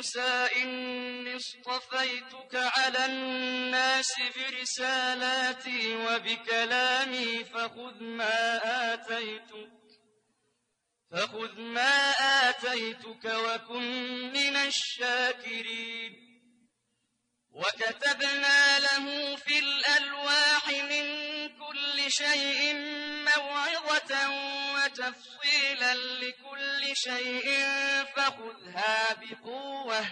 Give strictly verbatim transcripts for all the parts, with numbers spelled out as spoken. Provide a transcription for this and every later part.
موسى إني اصطفيتك على الناس برسالاتي وبكلامي فخذ ما آتيتك فخذ ما آتيتك وكن من الشاكرين. وكتبنا له في الألواح من كل شيء موعظة وتفصيلا لكل شيء فخذها بقوة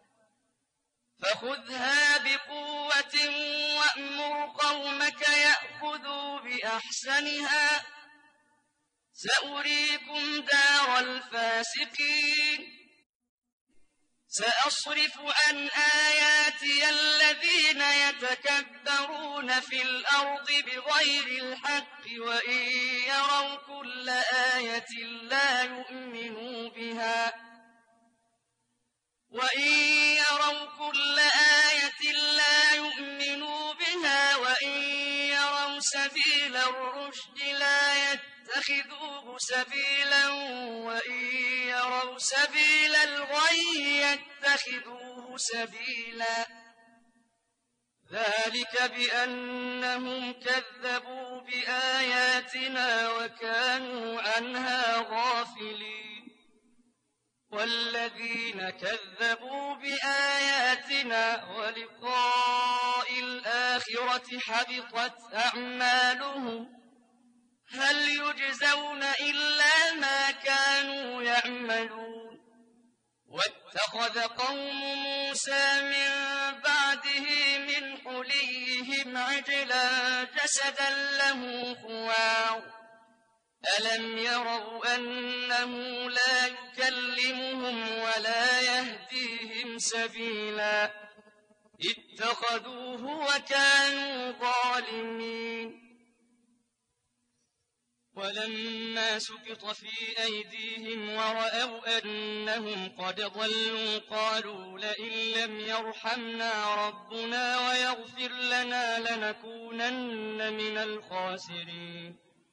فخذها بقوة وأمر قومك يأخذوا بأحسنها سأريكم دار الفاسقين. سأصرف عن آياتي الذين يتكبرون في الأرض بغير الحق وإن يروا كل آية لا يؤمنوا بها وإن يروا كل آية لا يؤمنوا بها وإن يروا سبيل الرشد لا يتخذوه سبيلا وإن يروا سبيل الغي يتخذوه سبيلا. ذلك بأنهم كذبوا بآياتنا وكانوا عنها غافلين. والذين كذبوا بآياتنا ولقاء الآخرة حبطت أعمالهم هل يجزون إلا ما كانوا يعملون. واتخذ قوم موسى من بعده من حليهم عجلا جسدا له خوار ألم يروا أنه لا يكلمهم ولا يهديهم سبيلا اتخذوه وكانوا ظالمين. ولما سقط في أيديهم ورأوا أنهم قد ضلوا قالوا لئن لم يرحمنا ربنا ويغفر لنا لنكونن من الخاسرين.